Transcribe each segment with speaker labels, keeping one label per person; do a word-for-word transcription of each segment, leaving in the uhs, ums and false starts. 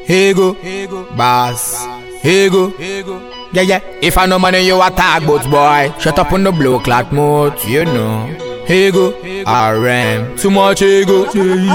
Speaker 1: Here you go, boss. Here you go. Yeah, yeah. If I no money, you attack boats, boy. Shut up on the blow clock mode, you know. Here you go, R M. Too much ego.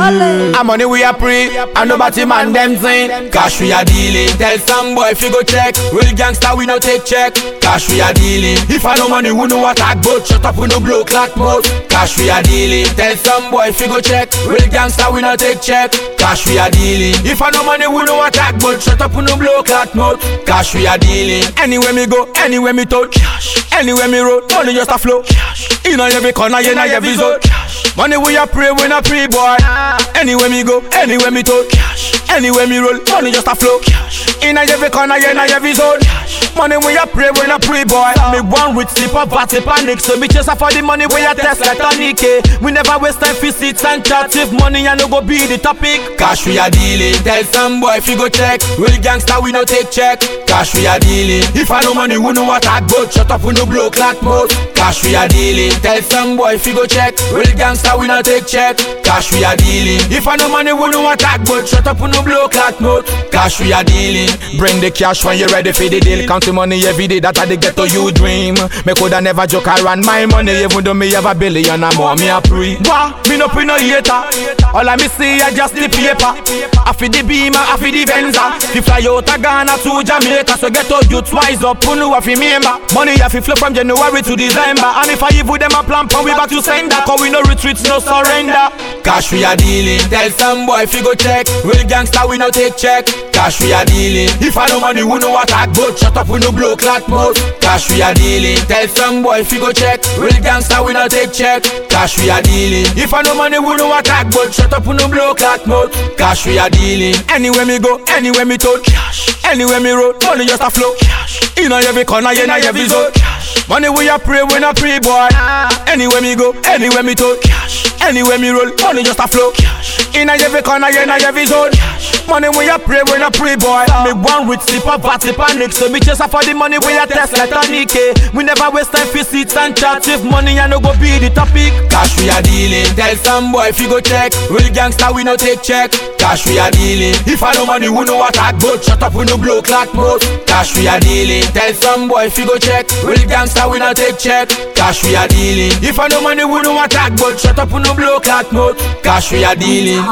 Speaker 1: I'm money we are pre, and nobody man them thing. Cash we are dealing. Tell some boy if you go check. Real gangster we no take check. Cash we are dealing. If I no money, we no attack boat. Shut up on the blow clock mode. Cash we are dealing. Tell some boy if you go check. Real gangster we no take check. Cash we are dealing. If I no money, we no attack boat. Shut up on the blow clock mode. Cash we are dealing. Anywhere me go, anywhere me touch. Anywhere me road, money just a flow. In every corner, in every zone. Money we a pray, we not pray, boy. Anywhere me go, anywhere me touch. Anywhere me roll, money just a flow. In every corner, in every zone. Money we a pray, we not pray, boy. Me one with slipper, batty panic. So me chase for the money we a test like a Nike. We never waste time for seats and chat. If money and no go be the topic. Cash we are dealing. Tell some boy if you go check. Real gangster we no take check. Cash we are dealing. If I no money, we no attack boat. Shut up, we no blow clock mode. Cash we are dealing. Tell some boy if you go check. Real gangster we no take check. Cash we are dealing. If I no money, we no attack boat. Shut up, we no blow clock mode. Cash we are dealing. Bring the cash when you ready for the deal. Count the money every day, that I the ghetto you dream. Me coulda never joke around my money, even though me have a billion or more. Me a pre. Wah, me no pre no hater. All I me see I just the paper. I feed the beamer, I feed the Venza. Fi fly out of Ghana to Jamaica, so ghetto youth wise up. Who know if you remember? Money have fi flow from January to December. And if I give them a plan, we back to send that. Cause we no retreat, no surrender. Cash we are dealing. Tell some boy if you go check. Real gangster we no take check. Cash we are dealing. If I no money, we no attack boat. Shut up, we no blow clock mode. Cash we are dealing. Tell some boy if you go check. Real gangster we no take check. Cash we are dealing. If I no money, we no attack boat. Shut up, we no blow clock mode. Cash we are dealing. Anywhere me go, anywhere me touch. Anywhere me road, money just a flow. In every corner, in every zone. Money we a pray, we not pray, boy. Anywhere me go, anywhere me touch. Anywhere me roll, money just a flow. In every corner, in every zone. Money we a pray, we not pray, boy. Me one with slipper, batty panic. So me chase for the money we a test like a Nike. We never waste time for seats and chat. If money and no go be the topic. Cash we are dealing. Tell some boy if you go check. Real gangster we no take check. Cash we are dealing. If I no money, we no attack boat. Shut up, we no blow clock mode. Cash we are dealing. Tell some boy if you go check. Real gangster we no take check. Cash we are dealing. If I no money, we no attack boat. Shut up, we no blow clock mode. Cash we are dealing.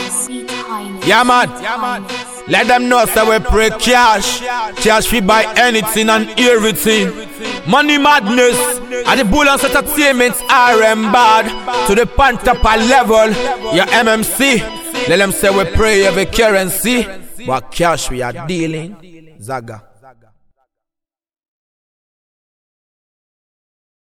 Speaker 1: Yeah man, yeah man. Let them know so we pray cash. Cash we buy anything and everything. Money madness and the Bullets Entertainment R M bad to the Pantapa level. Your M M C. Let them say we pray every currency. But cash we are dealing. Zaga.